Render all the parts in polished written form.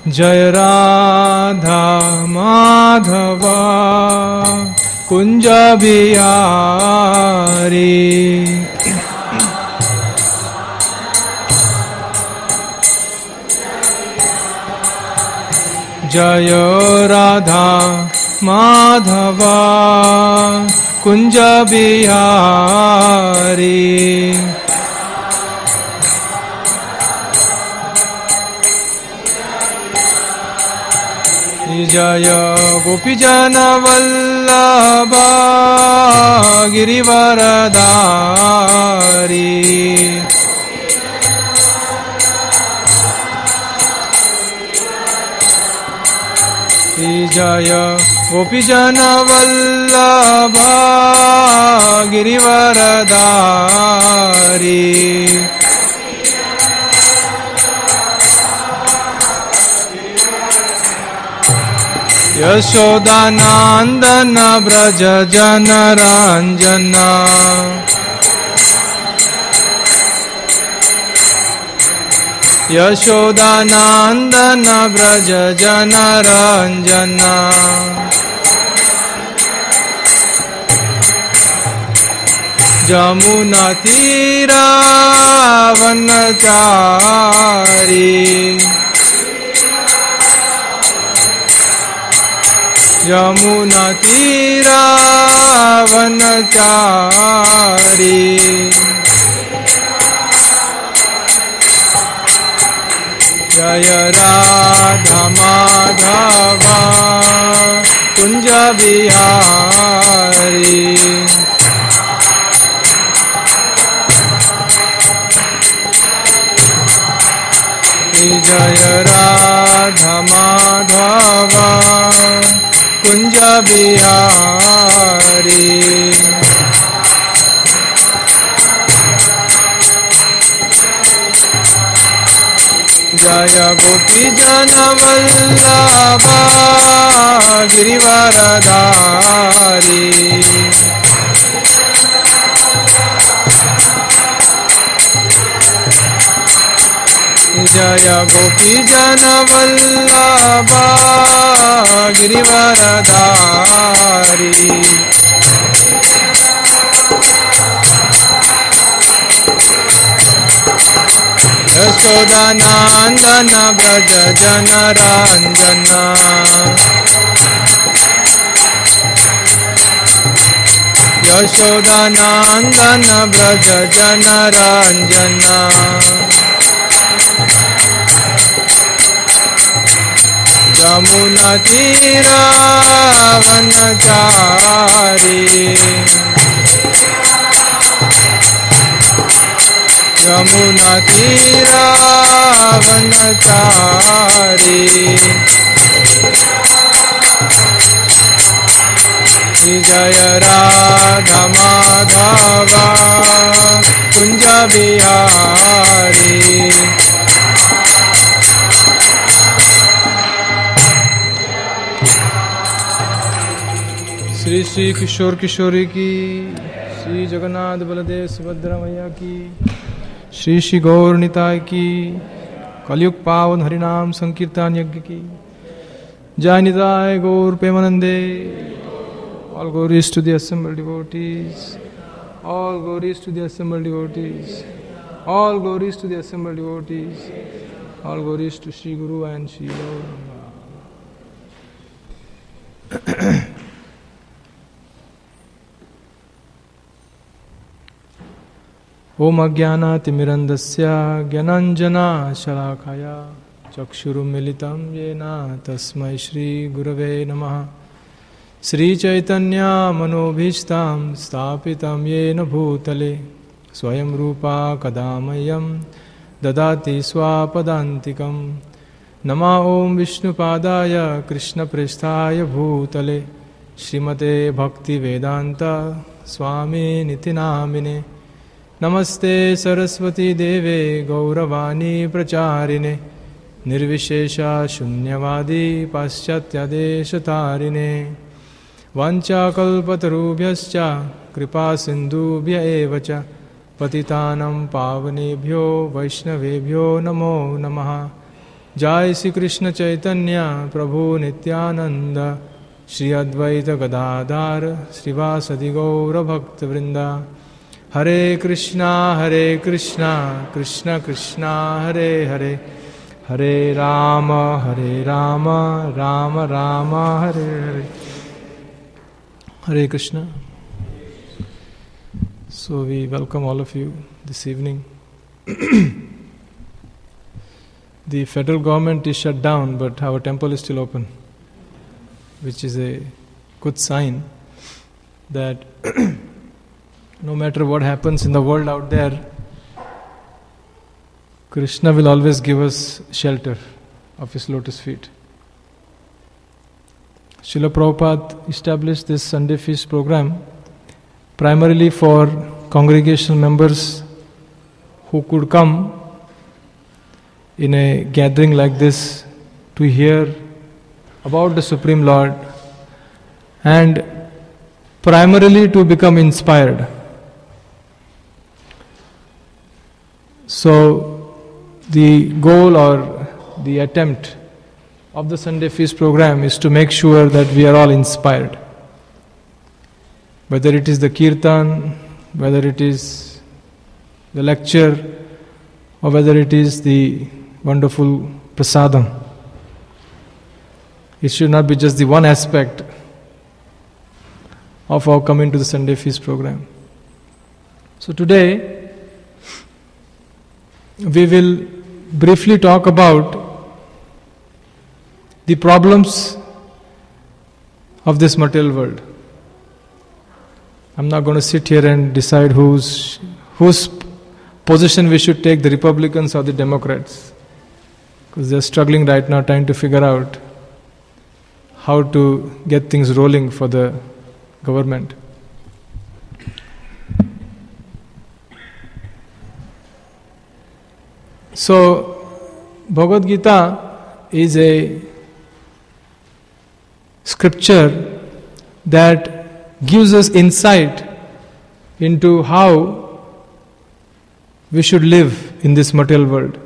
जय राधा माधवा कुंज बिहारी। जय राधा माधवा कुंज बिहारी। जय गोपीजन वल्लभा गिरिवरधारी। जय गोपीजन वल्लभा गिरिवरधारी। यशोदानंदन ब्रज जनरंजना। यशोदानंदन ब्रज जनरंजना। जमुना तीरा वनचारी। यमुना तीरा वनचारी। जय राधा माधवा कुंज बिहारी। जय राधा माधवा कुंज बिहारी। जय गोपीजन वल्लभा गिरिवरधारी। जय गोपीजन वल्लभा गिरिवरधारी। यशोदानंदन ब्रज जनरंजना। यशोदानंदन ब्रज जनरंजना। यमुना तीरा वनचारी। यमुना तीरा वनचारी। जय राधा माधवा कुंज बिहारी। श्री श्री किशोर किशोरी की, श्री जगन्नाथ बलदेव सुभद्रा मैया की, श्री श्री गौर निताय की, कलयुग पावन हरिनाम संकीर्तन यज्ञ की जय। निताय गौर प्रेमानंदे। All glories to the assembled devotees. All glories to the assembled devotees. All glories to the assembled devotees. All glories to Sri Guru and Sri Gauranga. Om Ajnanatimirandasya Gyananjana Shalakaya Chakshurumilitam Yena Tasmai Shri Gurave Namaha. Sri Chaitanya Manobhishtam Stapitam Yena Bhutale Swayam Rupa Kadamayam Dadati Swapadantikam. Nama Om Vishnupadaya Krishna Presthaya Bhutale Srimate Bhakti Vedanta Swami Nitinamine. Namaste Saraswati Deve Gauravani Pracharine Nirvishesha Shunyavadi Paschatya Deshatarine. Vancha kalpatarubhyascha kripa sindubhya evacha patitanam pavanebhyo vaishnavebhyo namo namaha. Jai Sri Krishna Chaitanya Prabhu Nityananda Shri Advaita Gadadhar Srivasadi Gaura Bhakta Vrinda. Hare Krishna Krishna Krishna Hare Hare, Hare Rama Rama Rama Hare Hare. Hare Krishna. So we welcome all of you this evening. The federal government is shut down, but our temple is still open, which is a good sign that no matter what happens in the world out there, Krishna will always give us shelter of His lotus feet. Srila Prabhupada established this Sunday Feast program primarily for congregational members who could come in a gathering like this to hear about the Supreme Lord and primarily to become inspired. So the goal or the attempt of the Sunday Feast program is to make sure that we are all inspired. Whether it is the kirtan, whether it is the lecture, or whether it is the wonderful prasadam. It should not be just the one aspect of our coming to the Sunday Feast program. So today, we will briefly talk about the problems of this material world. I'm not going to sit here and decide whose position we should take, the Republicans or the Democrats, because they're struggling right now trying to figure out how to get things rolling for the government. So, Bhagavad Gita is a scripture that gives us insight into how we should live in this material world.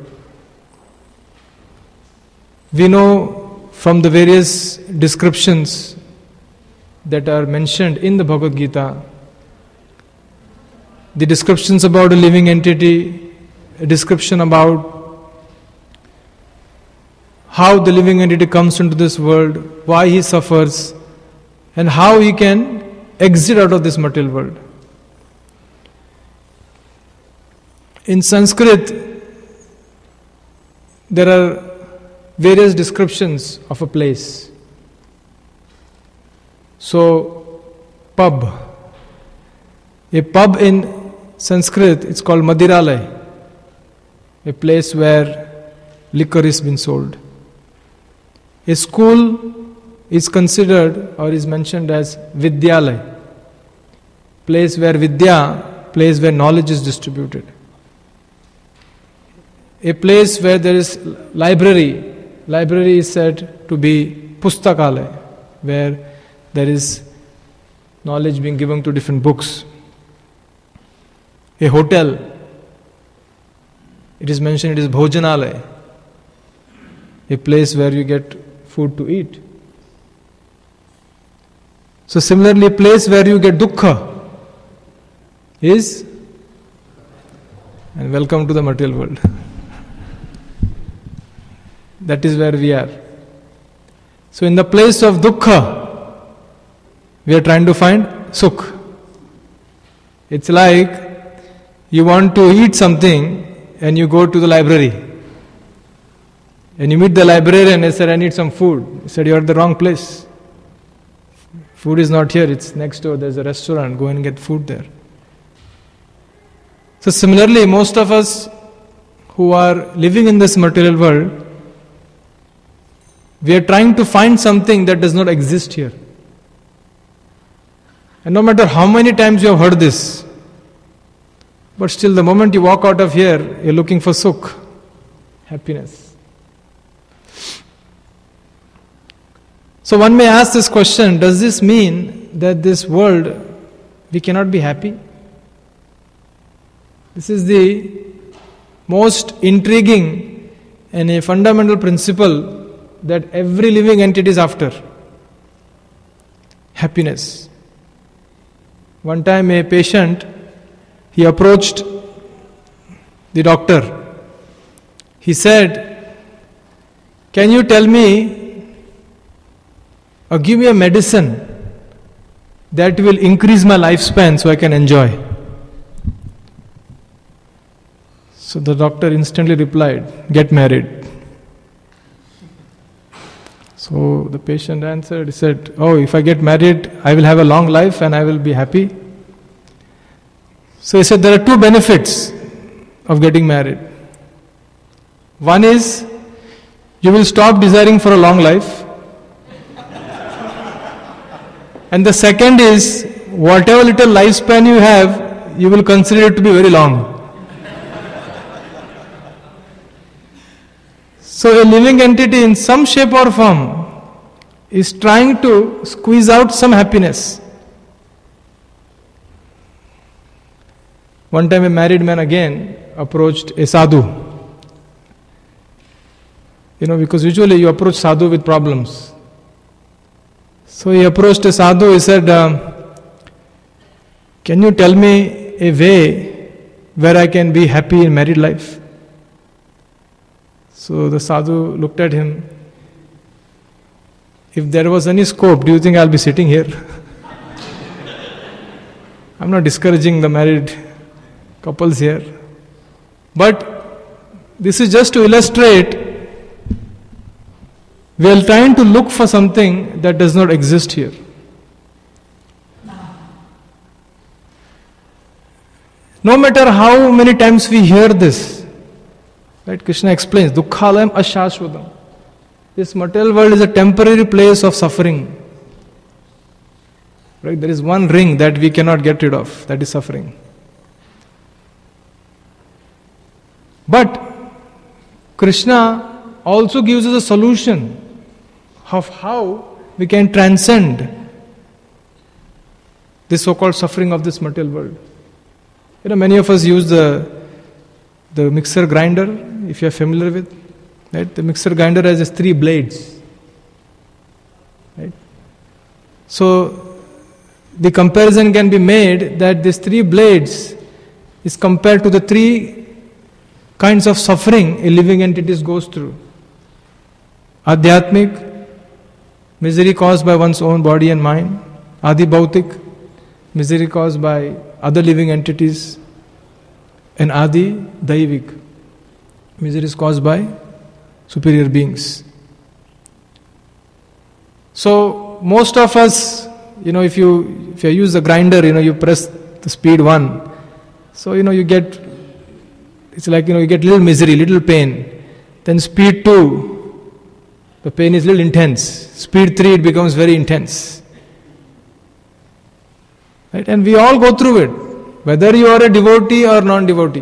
We know from the various descriptions that are mentioned in the Bhagavad Gita, the descriptions about a living entity, a description about how the living entity comes into this world, why he suffers, and how he can exit out of this material world. In Sanskrit, there are various descriptions of a place. So, pub. A pub in Sanskrit, it's called Madiralaya, a place where liquor is being sold. A school is considered or is mentioned as Vidyalaya, place where Vidya, place where knowledge is distributed. A place where there is library is said to be Pustakalaya, where there is knowledge being given to different books. A hotel, it is mentioned it is Bhojanalaya, a place where you get food to eat. So similarly, a place where you get dukkha is, and welcome to the material world. That is where we are. So in the place of dukkha, we are trying to find sukh. It's like you want to eat something and you go to the library. And you meet the librarian and said, I need some food. He said, you're at the wrong place. Food is not here, it's next door, there's a restaurant, go and get food there. So similarly, most of us who are living in this material world, we are trying to find something that does not exist here. And no matter how many times you have heard this, but still the moment you walk out of here, you're looking for sukh, happiness. So one may ask this question, does this mean that this world, we cannot be happy? This is the most intriguing and a fundamental principle that every living entity is after: happiness. One time a patient, he approached the doctor. He said, "Can you tell me or give me a medicine that will increase my lifespan so I can enjoy?" So the doctor instantly replied, "Get married." So the patient answered, he said, "Oh, if I get married, I will have a long life and I will be happy." So he said, there are two benefits of getting married. One is, you will stop desiring for a long life. And the second is, whatever little lifespan you have, you will consider it to be very long. So a living entity in some shape or form is trying to squeeze out some happiness. One time a married man again approached a sadhu. Because usually you approach sadhu with problems. So he approached a sadhu, he said, "Can you tell me a way where I can be happy in married life?" So the sadhu looked at him. "If there was any scope, do you think I'll be sitting here?" I'm not discouraging the married couples here. But this is just to illustrate, we are trying to look for something that does not exist here. No matter how many times we hear this, right? Krishna explains, Dukkhalayam ashashvatam. This material world is a temporary place of suffering. Right? There is one ring that we cannot get rid of, that is suffering. But Krishna also gives us a solution of how we can transcend this so-called suffering of this material world. Many of us use the mixer grinder, if you are familiar with. Right? The mixer grinder has just 3 blades. Right? So the comparison can be made that these 3 blades is compared to the 3 kinds of suffering a living entity goes through. Adhyatmik, misery caused by one's own body and mind. Adi Bhautik, misery caused by other living entities. And Adi Daivik, misery is caused by superior beings. So most of us, if you use the grinder, you press the speed 1. So you get, it's like you get little misery, little pain. Then speed 2, the pain is little intense. Speed 3, it becomes very intense. Right? And we all go through it, whether you are a devotee or non-devotee.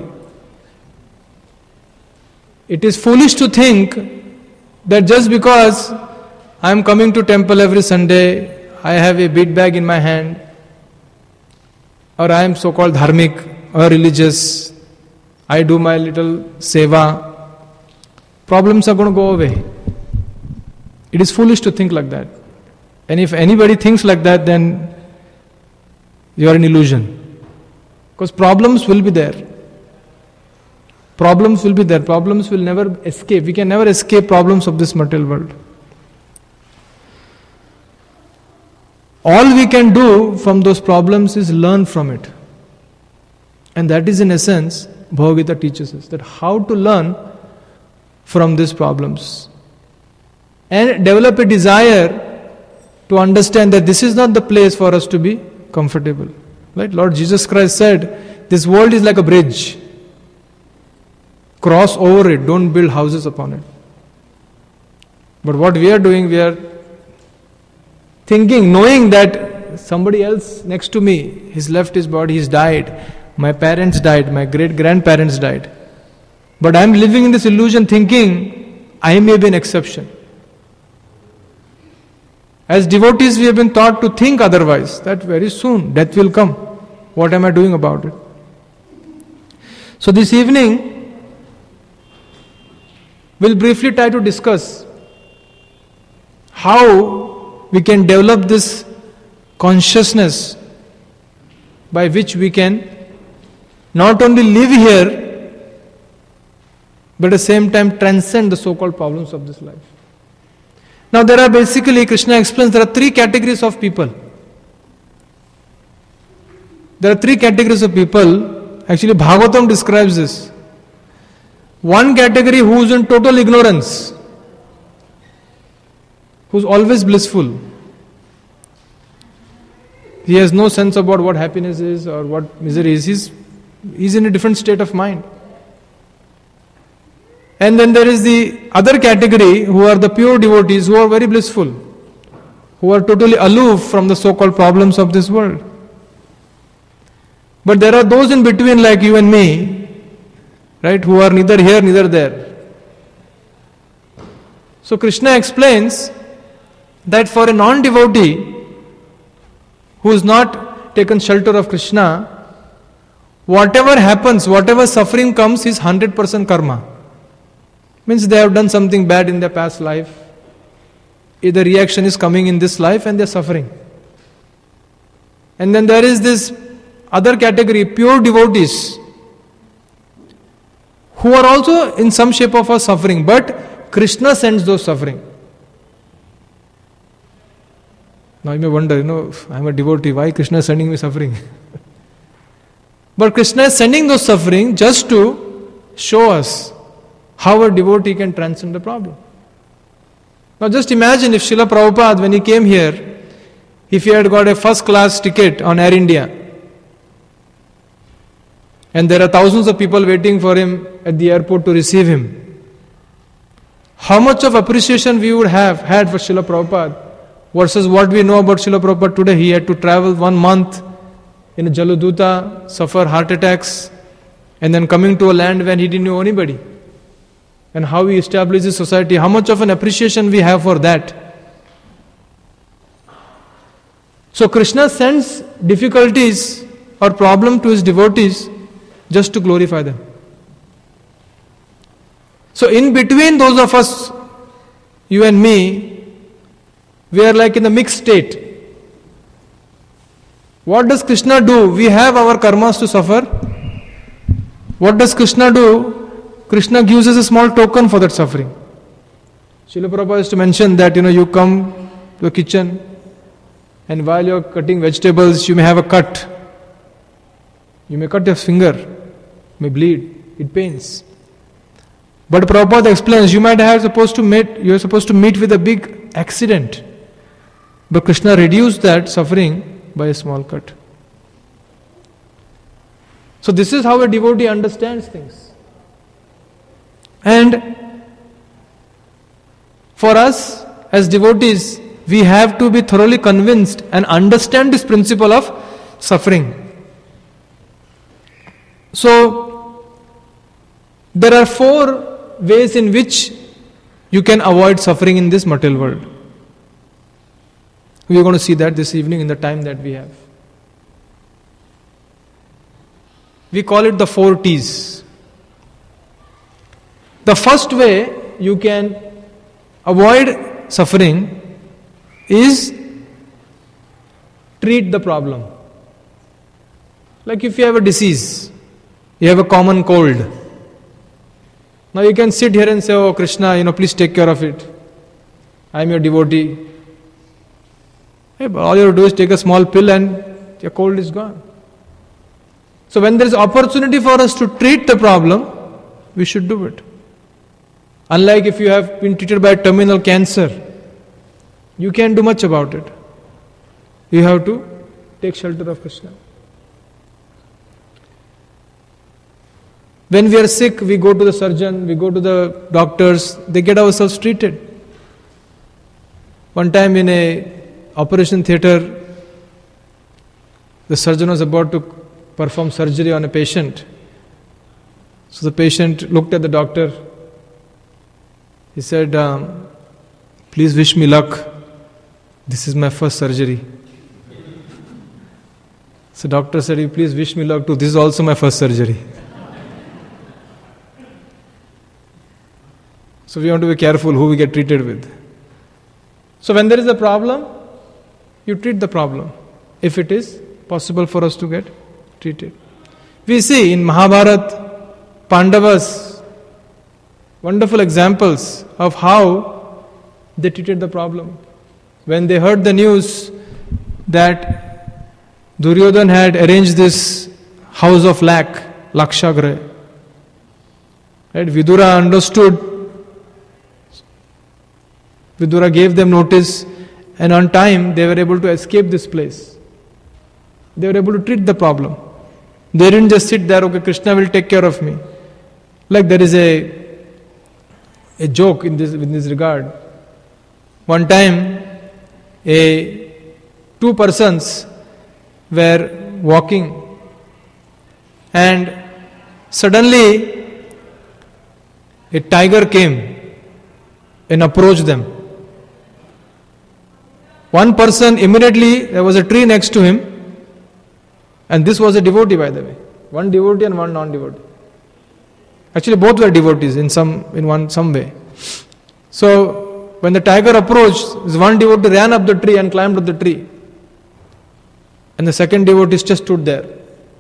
It is foolish to think that just because I am coming to temple every Sunday, I have a bead bag in my hand, or I am so-called dharmic or religious, I do my little seva, problems are going to go away. It is foolish to think like that. And if anybody thinks like that, then you are an illusion. Because problems will be there. Problems will be there. Problems will never escape. We can never escape problems of this material world. All we can do from those problems is learn from it. And that is in essence, Bhagavad Gita teaches us, that how to learn from these problems. And develop a desire to understand that this is not the place for us to be comfortable. Right? Lord Jesus Christ said, this world is like a bridge. Cross over it, don't build houses upon it. But what we are doing, we are thinking, knowing that somebody else next to me, he's left his body, he's died. My parents died, my great-grandparents died. But I am living in this illusion thinking, I may be an exception. As devotees, we have been taught to think otherwise, that very soon death will come. What am I doing about it? So this evening, We'll briefly try to discuss how we can develop this consciousness by which we can not only live here, but at the same time transcend the so-called problems of this life. Now there are basically, Krishna explains, there are three categories of people. There are three categories of people. Actually, Bhagavatam describes this. One category who is in total ignorance, who is always blissful. He has no sense about what happiness is or what misery is. He's in a different state of mind. And then there is the other category who are the pure devotees, who are very blissful, who are totally aloof from the so-called problems of this world. But there are those in between like you and me, right, who are neither here, neither there. So Krishna explains that for a non-devotee who is not taken shelter of Krishna, whatever happens, whatever suffering comes is 100% karma. Means they have done something bad in their past life. Either reaction is coming in this life and they are suffering. And then there is this other category, pure devotees, who are also in some shape of a suffering, but Krishna sends those suffering. Now you may wonder, I'm a devotee, why Krishna is sending me suffering? But Krishna is sending those suffering just to show us how a devotee can transcend the problem. Now just imagine if Srila Prabhupada, when he came here, if he had got a first class ticket on Air India, and there are thousands of people waiting for him at the airport to receive him, how much of appreciation we would have had for Srila Prabhupada versus what we know about Srila Prabhupada today. He had to travel 1 month in a Jaladuta, suffer heart attacks, and then coming to a land when he didn't know anybody. And how he established his society, how much of an appreciation we have for that. So Krishna sends difficulties or problem to his devotees just to glorify them. So in between those of us, you and me, we are like in a mixed state. What does Krishna do? We have our karmas to suffer. What does Krishna do? Krishna gives us a small token for that suffering. Srila Prabhupada used to mention that, you come to a kitchen and while you are cutting vegetables, you may have a cut. You may cut your finger, may bleed, it pains. But Prabhupada explains, you are supposed to meet with a big accident. But Krishna reduced that suffering by a small cut. So this is how a devotee understands things. And for us as devotees, we have to be thoroughly convinced and understand this principle of suffering. So, there are 4 ways in which you can avoid suffering in this material world. We are going to see that this evening in the time that we have. We call it the 4 T's. The first way you can avoid suffering is treat the problem. Like if you have a disease, you have a common cold. Now you can sit here and say, oh Krishna, please take care of it. I am your devotee. Hey, but all you have to do is take a small pill and your cold is gone. So when there is opportunity for us to treat the problem, we should do it. Unlike if you have been treated by terminal cancer, you can't do much about it. You have to take shelter of Krishna. When we are sick, we go to the surgeon, we go to the doctors, they get ourselves treated. One time in a operation theatre, the surgeon was about to perform surgery on a patient. So the patient looked at the doctor. He said, please wish me luck. This is my first surgery. So doctor said, please wish me luck too. This is also my first surgery. So we want to be careful who we get treated with. So when there is a problem, you treat the problem, if it is possible for us to get treated. We see in Mahabharata, Pandavas, wonderful examples of how they treated the problem. When they heard the news that Duryodhan had arranged this house of Lakshagraha, right? Vidura understood. Vidura gave them notice, and on time they were able to escape this place. They were able to treat the problem. They didn't just sit there, okay, Krishna will take care of me. Like there is a joke in this regard. One time, two persons were walking, and suddenly a tiger came and approached them. One person immediately, there was a tree next to him, and this was a devotee, by the way. One devotee and one non-devotee. Actually, both were devotees in some way. So when the tiger approached, this one devotee ran up the tree and climbed up the tree, and the second devotee just stood there.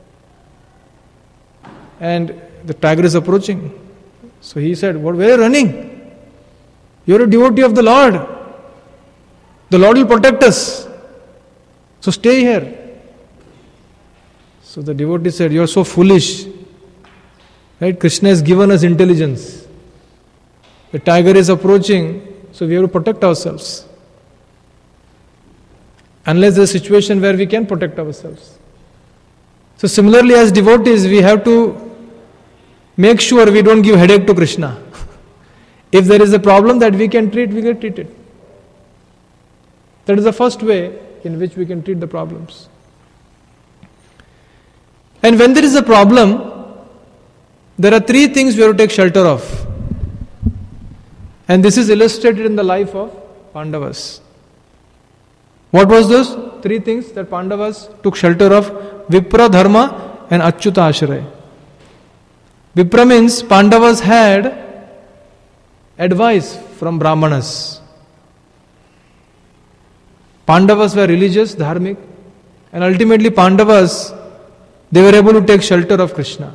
And the tiger is approaching. So he said, "Where are you running? You are a devotee of the Lord. The Lord will protect us. So stay here." So the devotee said, "You are so foolish. Right? Krishna has given us intelligence. The tiger is approaching, so we have to protect ourselves. Unless there is a situation where we can protect ourselves." So similarly, as devotees, we have to make sure we don't give headache to Krishna. If there is a problem that we can treat, we get treated. That is the first way in which we can treat the problems. And when there is a problem, there are three things we have to take shelter of. And this is illustrated in the life of Pandavas. What was those three things that Pandavas took shelter of? Vipra, Dharma and Achyuta Ashraya. Vipra means Pandavas had advice from Brahmanas. Pandavas were religious, dharmic, and ultimately Pandavas, they were able to take shelter of Krishna.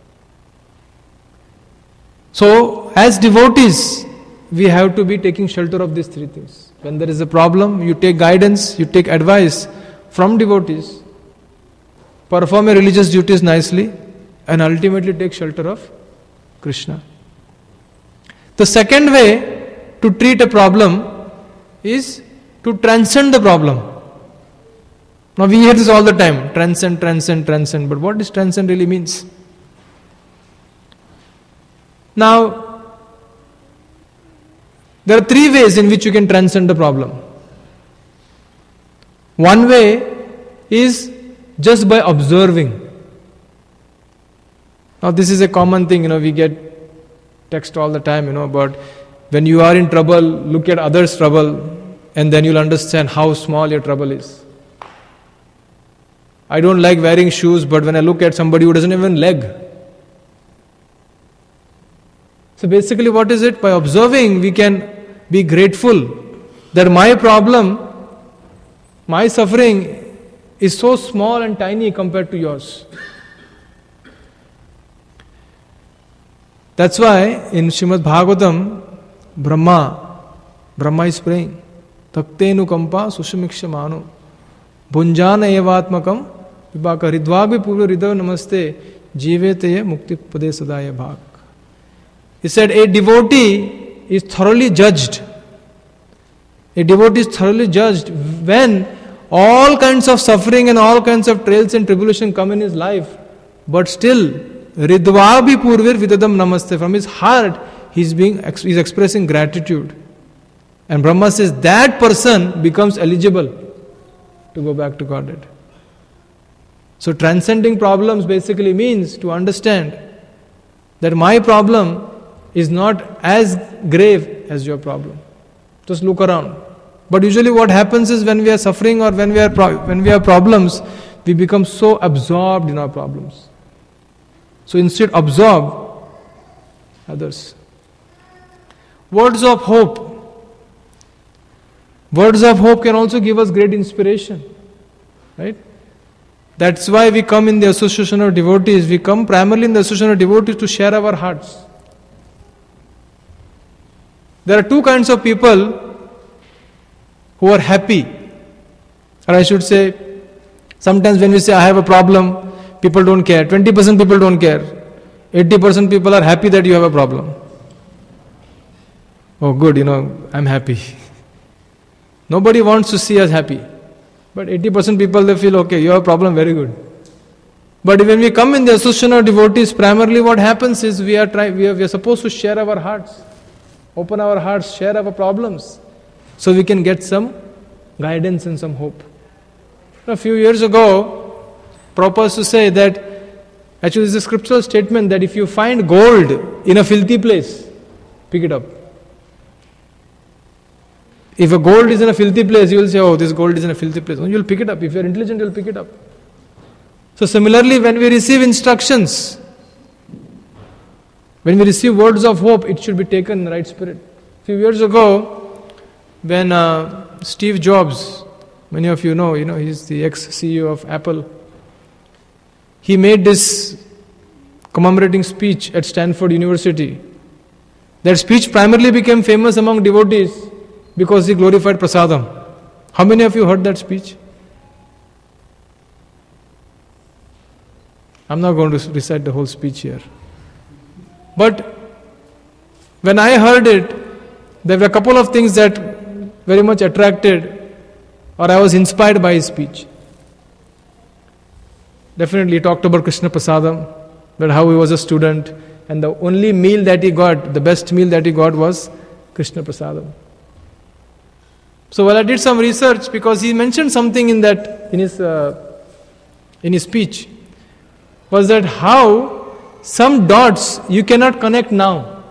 So, as devotees, we have to be taking shelter of these three things. When there is a problem, you take guidance, you take advice from devotees, perform your religious duties nicely, and ultimately take shelter of Krishna. The second way to treat a problem is to transcend the problem. Now we hear this all the time, transcend, but what does transcend really means? Now, there are three ways in which you can transcend the problem. One way is just by observing. Now this is a common thing, we get text all the time, about when you are in trouble, look at others' trouble, and then you'll understand how small your trouble is. I don't like wearing shoes, but when I look at somebody who doesn't even leg. So basically what is it? By observing, we can be grateful that my problem, my suffering is so small and tiny compared to yours. That's why in Srimad Bhagavatam, Brahma is praying, Taktenu kampa sushamikshamano bhunjana evatmakam vibhaka ridvagvi purva ridav namaste jivetaya mukti pade sadaya bhak. He said a devotee is thoroughly judged. A devotee is thoroughly judged when all kinds of suffering and all kinds of trials and tribulation come in his life, but still Ridvabhi Purvir Vidadam Namaste. From his heart, he's expressing gratitude. And Brahma says that person becomes eligible to go back to Godhead. So transcending problems basically means to understand that my problem is not as grave as your problem. Just look around. But usually what happens is when we are suffering or when we have problems, we become so absorbed in our problems. So instead absorb others. Words of hope. Words of hope can also give us great inspiration. Right? That's why we come in the association of devotees. We come primarily in the association of devotees to share our hearts. There are two kinds of people who are happy. Or I should say, sometimes when we say, I have a problem, people don't care. 20% people don't care. 80% people are happy that you have a problem. Oh good, I'm happy. Nobody wants to see us happy. But 80% people, they feel, okay, you have a problem, very good. But when we come in the association of devotees, primarily what happens is we are supposed to share our hearts. Open our hearts, share our problems. So we can get some guidance and some hope. A few years ago, Prabhupada used to say that, actually it's a scriptural statement that if you find gold in a filthy place, pick it up. If a gold is in a filthy place, you will say, oh, this gold is in a filthy place. You will pick it up. If you are intelligent, you will pick it up. So similarly, when we receive instructions, when we receive words of hope, it should be taken in the right spirit. A few years ago, when Steve Jobs, many of you know, he's the ex-CEO of Apple, he made this commemorating speech at Stanford University. That speech primarily became famous among devotees because he glorified prasadam. How many of you heard that speech? I'm not going to recite the whole speech here. But when I heard it, there were a couple of things that very much attracted, or I was inspired by his speech. Definitely he talked about Krishna prasadam, that how he was a student, and the only meal that he got, the best meal that he got was Krishna prasadam. So while I did some research, because he mentioned something in his speech, was that how some dots you cannot connect now.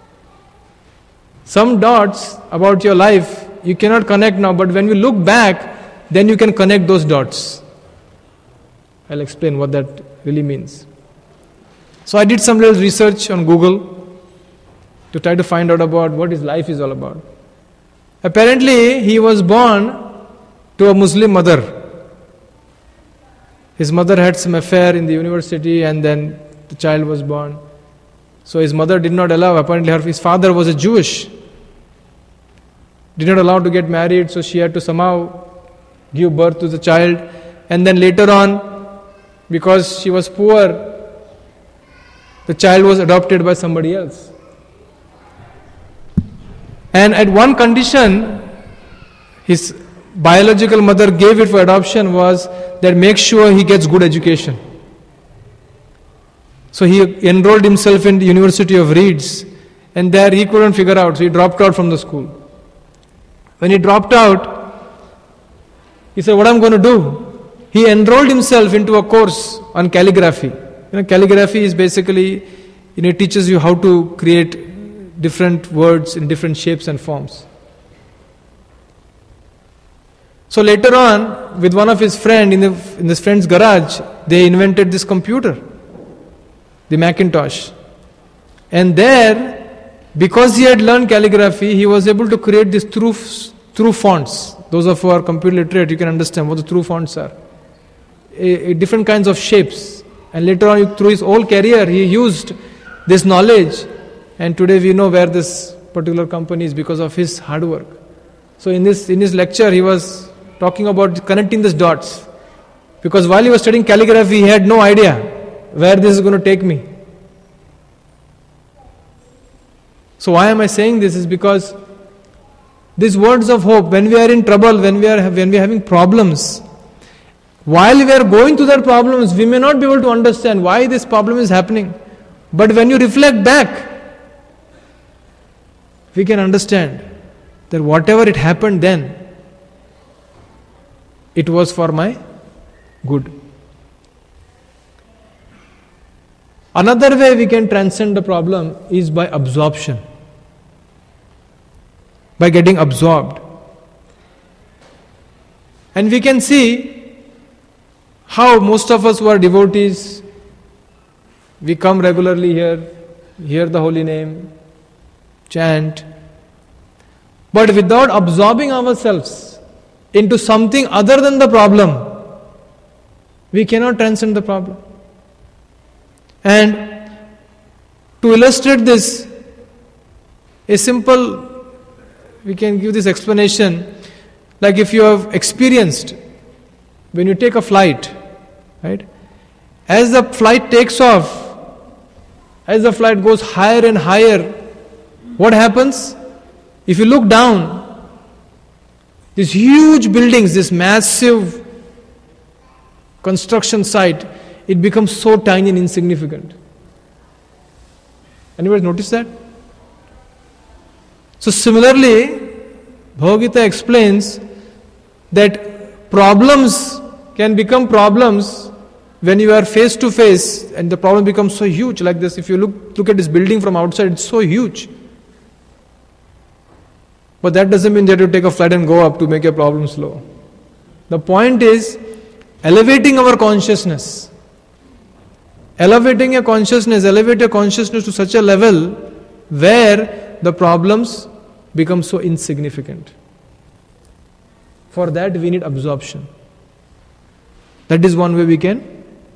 Some dots about your life you cannot connect now, but when you look back, then you can connect those dots. I'll explain what that really means. So I did some little research on Google to try to find out about what his life is all about. Apparently, he was born to a Muslim mother. His mother had some affair in the university and then the child was born. So his mother did not allow, apparently his father was a Jewish. Did not allow to get married, so she had to somehow give birth to the child. And then later on, because she was poor, the child was adopted by somebody else. And at one condition, his biological mother gave it for adoption was that make sure he gets good education. So he enrolled himself in the University of Leeds, and there he couldn't figure out, so he dropped out from the school. When he dropped out, he said, what am I going to do? He enrolled himself into a course on calligraphy. Calligraphy is basically, it teaches you how to create different words in different shapes and forms. So later on, with one of his friends, in his friend's garage, they invented this computer, the Macintosh. And there, because he had learned calligraphy, he was able to create these true fonts. Those of you who are computer literate, you can understand what the true fonts are. Different kinds of shapes. And later on, through his whole career, he used this knowledge. And today we know where this particular company is because of his hard work. So in his lecture, he was talking about connecting these dots. Because while he was studying calligraphy, he had no idea where this is going to take me. So why am I saying this? Is because these words of hope, when we are in trouble, when we are having problems, while we are going through that problems, we may not be able to understand why this problem is happening. But when you reflect back, we can understand that whatever it happened then, it was for my good. Another way we can transcend the problem is by absorption. By getting absorbed. And we can see how most of us who are devotees, we come regularly here, hear the holy name, chant, But without absorbing ourselves into something other than the problem, we cannot transcend the problem. And to illustrate this, we can give this explanation, like if you have experienced, when you take a flight, right? As the flight takes off, as the flight goes higher and higher, what happens? If you look down, these huge buildings, this massive construction site, it becomes so tiny and insignificant. Anybody notice that? So similarly, Bhagavad Gita explains that problems can become problems when you are face to face and the problem becomes so huge like this. If you look at this building from outside, it's so huge. But that doesn't mean that you take a flight and go up to make your problems low. The point is elevating our consciousness. Elevate your consciousness to such a level where the problems become so insignificant. For that we need absorption. That is one way we can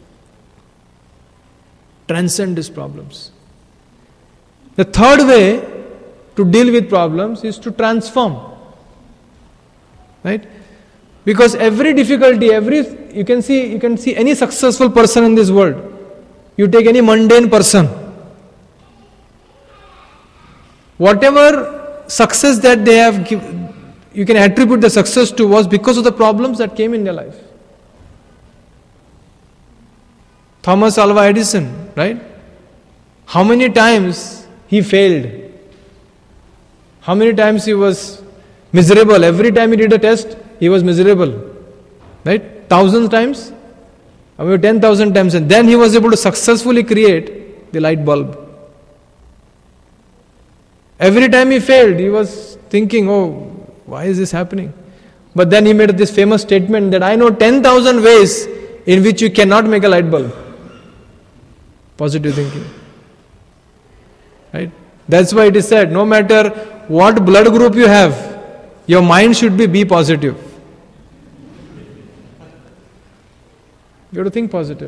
transcend these problems. The third way to deal with problems is to transform. Right? Because every difficulty, you can see any successful person in this world. You take any mundane person. Whatever success that they have, you can attribute the success to was because of the problems that came in their life. Thomas Alva Edison, right? How many times he failed? How many times he was miserable? Every time he did a test, he was miserable. Right? 1,000 times? Or maybe 10,000 times. And then he was able to successfully create the light bulb. Every time he failed, he was thinking, oh, why is this happening? But then he made this famous statement that I know 10,000 ways in which you cannot make a light bulb. Positive thinking. Right? That's why it is said, no matter what blood group you have, your mind should be B positive. You have to think positive.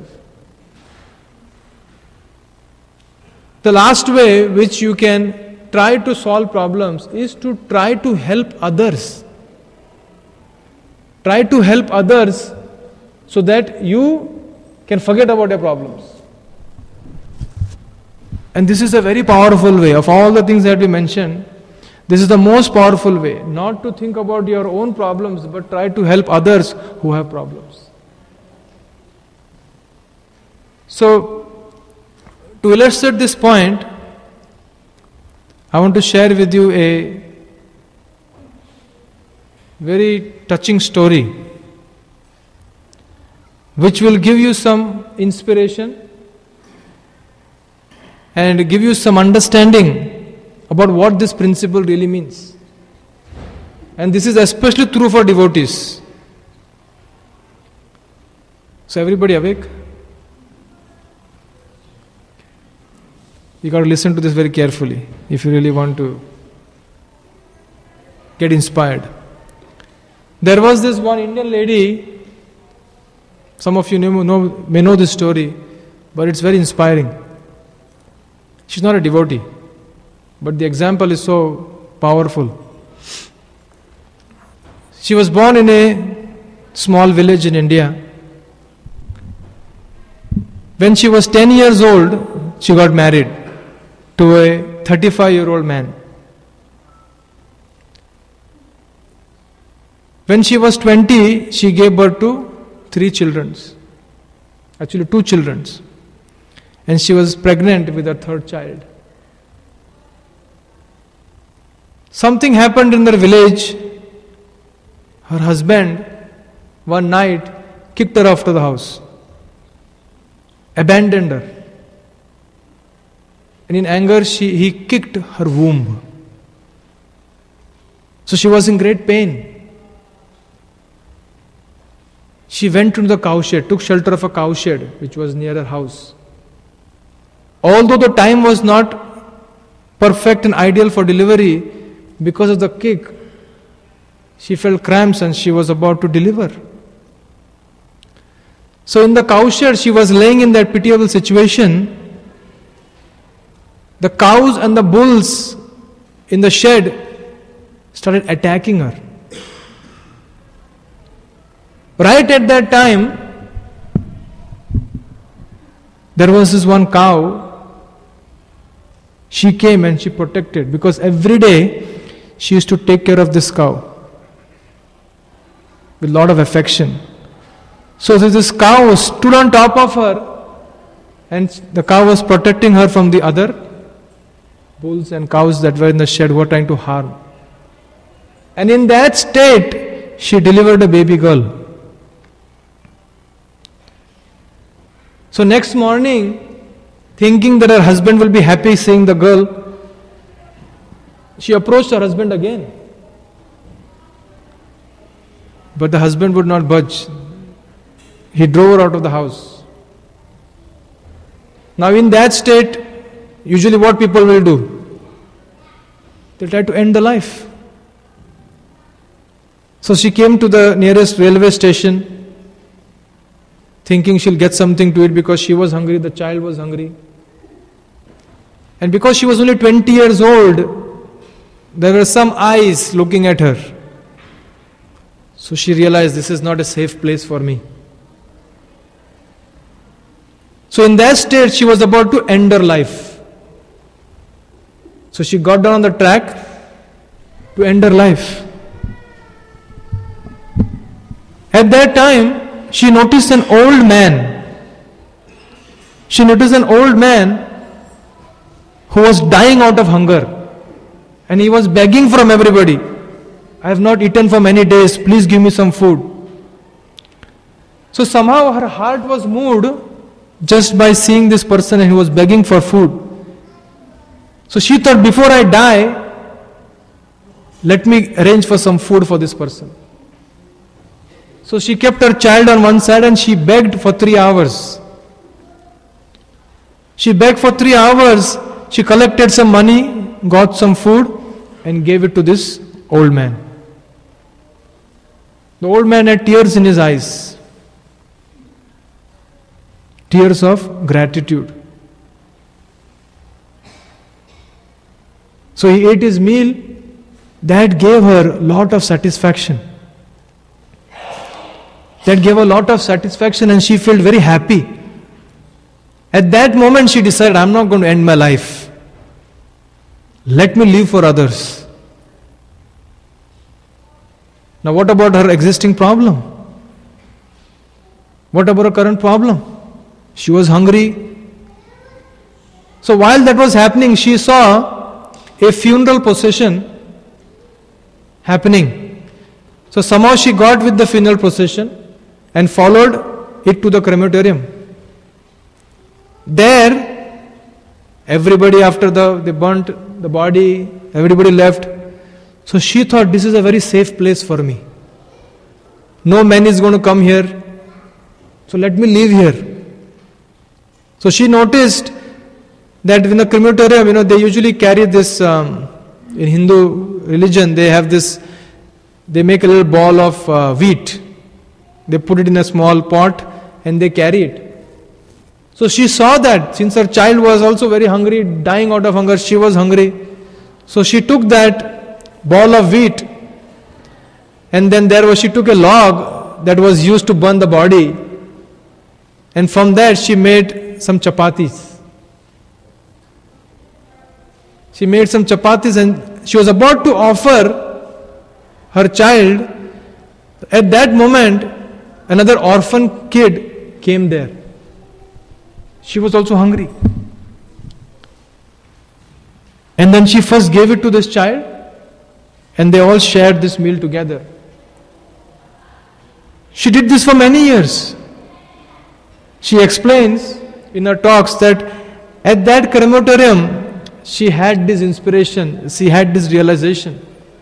The last way which you can try to solve problems is to try to help others. Try to help others so that you can forget about your problems. And this is a very powerful way. Of all the things that we mentioned, this is the most powerful way. Not to think about your own problems, but try to help others who have problems. So, to illustrate this point, I want to share with you a very touching story which will give you some inspiration and give you some understanding about what this principle really means. And this is especially true for devotees. So everybody awake? You got to listen to this very carefully if you really want to get inspired. There was this one Indian lady, some of you may know this story, but it's very inspiring. She's not a devotee, but the example is so powerful. She was born in a small village in India. When she was 10 years old, she got married to a 35-year-old man. When she was 20, she gave birth to 3 children. Actually 2 children. And she was pregnant with her 3rd child. Something happened in their village. Her husband, one night, kicked her out of the house, abandoned her. And in anger, he kicked her womb. So she was in great pain. She went to the cowshed, took shelter of a cowshed which was near her house. Although the time was not perfect and ideal for delivery, because of the kick, she felt cramps and she was about to deliver. So in the cowshed, she was laying in that pitiable situation. The cows and the bulls in the shed started attacking her. Right at that time, there was this one cow. She came and she protected, because every day she used to take care of this cow with a lot of affection. So this cow stood on top of her, and the cow was protecting her from the other bulls and cows that were in the shed, who were trying to harm. And in that state, she delivered a baby girl. So next morning, thinking that her husband will be happy seeing the girl, she approached her husband again. But the husband would not budge. He drove her out of the house. Now in that state, usually what people will do? They try to end the life. So she came to the nearest railway station, thinking she'll get something to eat because she was hungry, the child was hungry. And because she was only 20 years old, there were some eyes looking at her. So she realized this is not a safe place for me. So in that state, she was about to end her life. So she got down on the track to end her life. At that time, she noticed an old man. She noticed an old man who was dying out of hunger. And he was begging from everybody, I have not eaten for many days, please give me some food. So somehow her heart was moved just by seeing this person, and he was begging for food. So she thought, before I die, let me arrange for some food for this person. So she kept her child on one side and she begged for 3 hours. She begged for 3 hours, she collected some money, got some food and gave it to this old man. The old man had tears in his eyes. Tears of gratitude. So he ate his meal. That gave her a lot of satisfaction. That gave her a lot of satisfaction and she felt very happy. At that moment she decided, I'm not going to end my life. Let me live for others. Now what about her existing problem? What about her current problem? She was hungry. So while that was happening, she saw a funeral procession happening. So somehow she got with the funeral procession and followed it to the crematorium. There, everybody after they burnt the body, everybody left. So she thought, this is a very safe place for me. No man is going to come here. So let me live here. So she noticed that in the crematorium, they usually carry this, in Hindu religion, they have this, they make a little ball of wheat. They put it in a small pot and they carry it. So she saw that since her child was also very hungry, dying out of hunger, she was hungry. So she took that ball of wheat and then she took a log that was used to burn the body, and from that she made some chapatis. She made some chapatis and she was about to offer her child. At that moment, another orphan kid came there. She was also hungry. And then she first gave it to this child and they all shared this meal together. She did this for many years. She explains in her talks that at that crematorium, she had this inspiration, she had this realization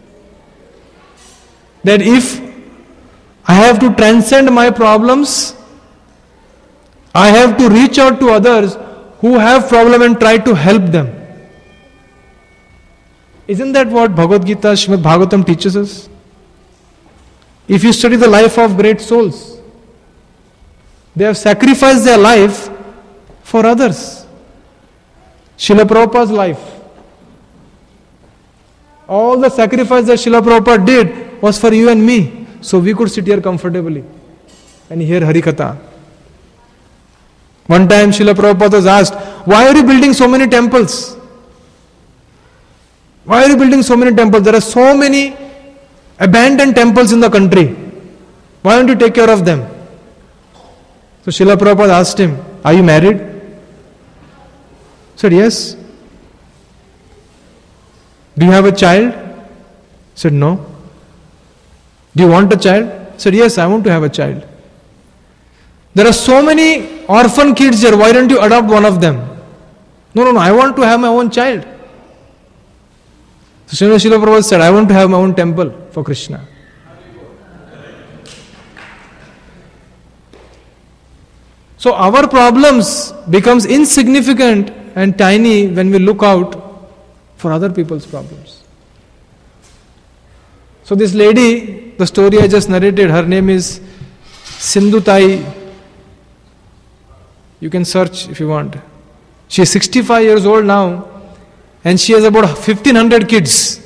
that if I have to transcend my problems, I have to reach out to others who have problem and try to help them. Isn't that what Bhagavad Gita, Srimad Bhagavatam teaches us? If you study the life of great souls, they have sacrificed their life for others. Srila Prabhupada's life. All the sacrifice that Srila Prabhupada did was for you and me. So we could sit here comfortably and hear Harikatha. One time Srila Prabhupada was asked, why are you building so many temples? Why are you building so many temples? There are so many abandoned temples in the country. Why don't you take care of them? So Srila Prabhupada asked him, are you married? He said, yes. Do you have a child? He said, no. Do you want a child? He said, yes, I want to have a child. There are so many orphan kids here, why don't you adopt one of them? No, I want to have my own child. So Srila Prabhupada said, I want to have my own temple for Krishna. So our problems becomes insignificant and tiny when we look out for other people's problems. So this lady, the story I just narrated, her name is Sindhu Tai. You can search if you want. She is 65 years old now and she has about 1500 kids.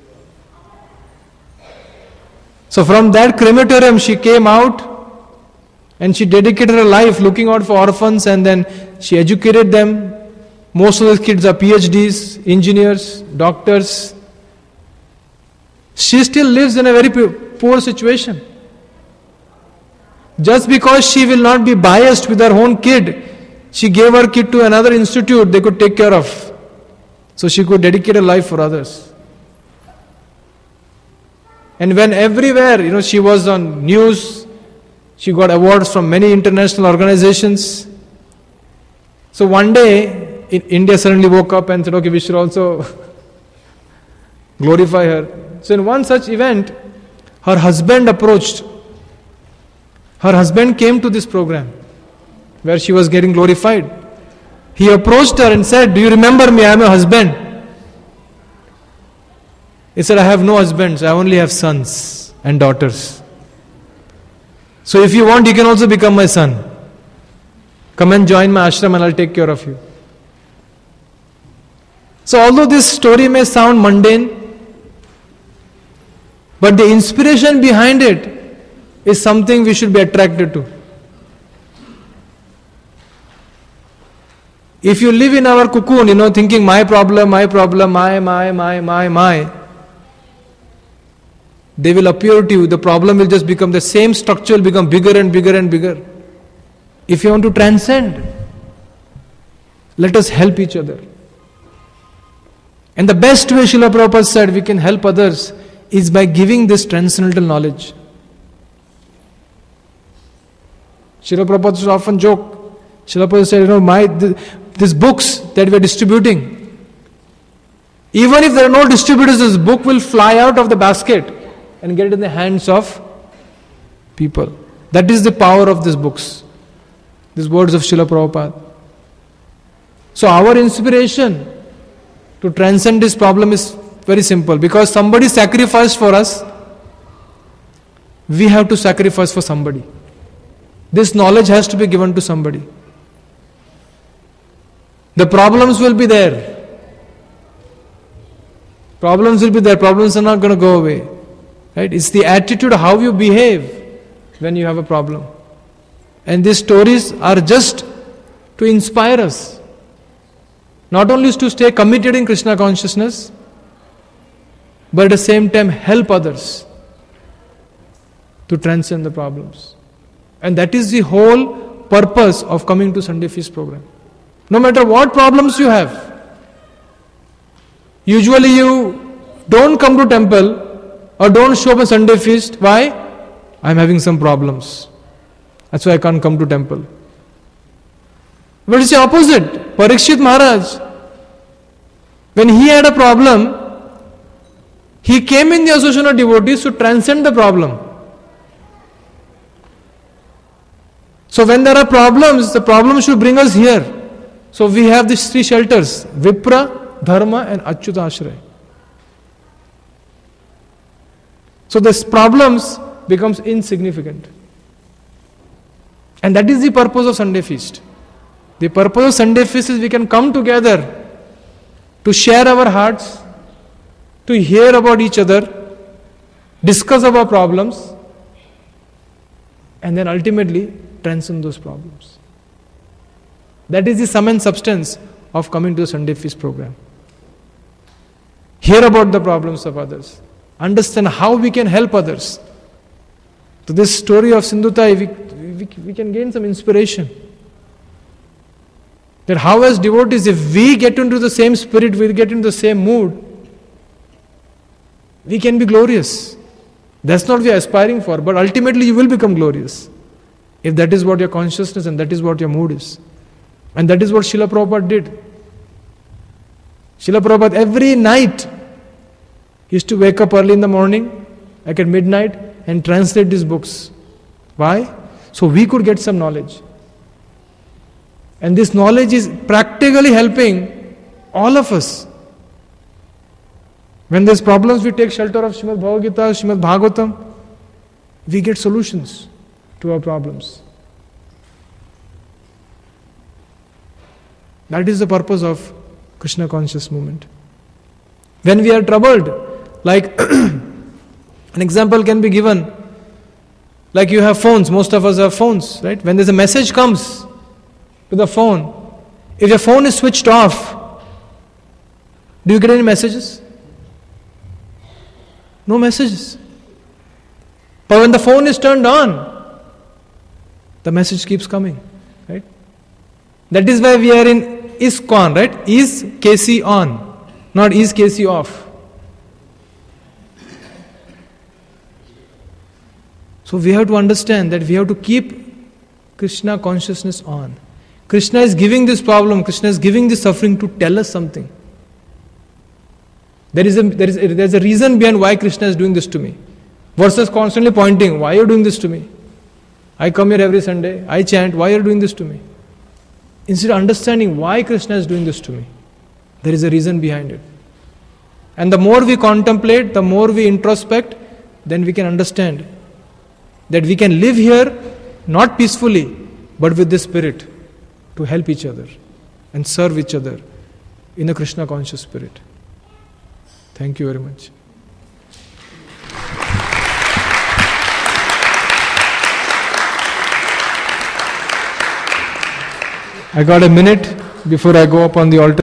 So from that crematorium she came out and she dedicated her life looking out for orphans, and then she educated them. Most of those kids are PhDs, engineers, doctors. She still lives in a very poor situation. Just because she will not be biased with her own kid, she gave her kid to another institute they could take care of. So she could dedicate her life for others. And when everywhere, she was on news, she got awards from many international organizations. So one day, India suddenly woke up and said, okay, we should also glorify her. So in one such event, her husband approached. Her husband came to this program where she was getting glorified. He approached her and said, do you remember me? I am your husband. He said, I have no husbands, I only have sons and daughters. So if you want, you can also become my son. Come and join my ashram and I'll take care of you. So although this story may sound mundane, but the inspiration behind it is something we should be attracted to. If you live in our cocoon, thinking my problem, my, they will appear to you, the problem will just become, the same structure will become bigger and bigger and bigger. If you want to transcend, let us help each other. And the best way, Srila Prabhupada said, we can help others is by giving this transcendental knowledge. Srila Prabhupada used to often joke. Srila Prabhupada said, these books that we are distributing, even if there are no distributors, this book will fly out of the basket and get it in the hands of people. That is the power of these books. These words of Srila Prabhupada. So our inspiration to transcend this problem is very simple. Because somebody sacrificed for us, we have to sacrifice for somebody. This knowledge has to be given to somebody. The problems will be there. Problems will be there. Problems are not going to go away. Right? It's the attitude, how you behave when you have a problem. And these stories are just to inspire us. Not only to stay committed in Krishna consciousness, but at the same time help others to transcend the problems. And that is the whole purpose of coming to Sunday Feast program. No matter what problems you have, usually you don't come to temple or don't show up on Sunday Feast. Why? I am having some problems. That's why I can't come to temple. But it's the opposite. Parikshit Maharaj, when he had a problem, he came in the association of devotees to transcend the problem. So when there are problems, the problem should bring us here. So we have these three shelters, Vipra, Dharma and Achyuta Ashray. So this problems becomes insignificant. And that is the purpose of Sunday feast. The purpose of Sunday feast is we can come together to share our hearts, to hear about each other, discuss our problems, and then ultimately transcend those problems. That is the sum and substance of coming to the Sunday feast program. Hear about the problems of others. Understand how we can help others. To this story of Sindhutai, we can gain some inspiration. That how as devotees, if we get into the same spirit, we get into the same mood, we can be glorious. That's not what we are aspiring for, but ultimately you will become glorious. If that is what your consciousness and that is what your mood is. And that is what Srila Prabhupada did. Srila Prabhupada every night used to wake up early in the morning, like at midnight, and translate these books. Why? So we could get some knowledge. And this knowledge is practically helping all of us. When there's problems, we take shelter of Srimad Bhagavad Gita, Srimad Bhagavatam. We get solutions to our problems. That is the purpose of Krishna conscious movement. When we are troubled, like an example can be given, like you have phones, most of us have phones, right? When there's a message comes to the phone, if your phone is switched off, do you get any messages? No messages. But when the phone is turned on, the message keeps coming, right? That is why we are in ISKCON, right? Is KC on, not is KC off. So we have to understand that we have to keep Krishna consciousness on. Krishna is giving this problem, Krishna is giving this suffering to tell us something. There is a reason behind why Krishna is doing this to me. Versus constantly pointing, why are you doing this to me? I come here every Sunday, I chant, why are you doing this to me? Instead of understanding why Krishna is doing this to me, there is a reason behind it. And the more we contemplate, the more we introspect, then we can understand that we can live here not peacefully, but with this spirit to help each other and serve each other in a Krishna conscious spirit. Thank you very much. I got a minute before I go up on the altar.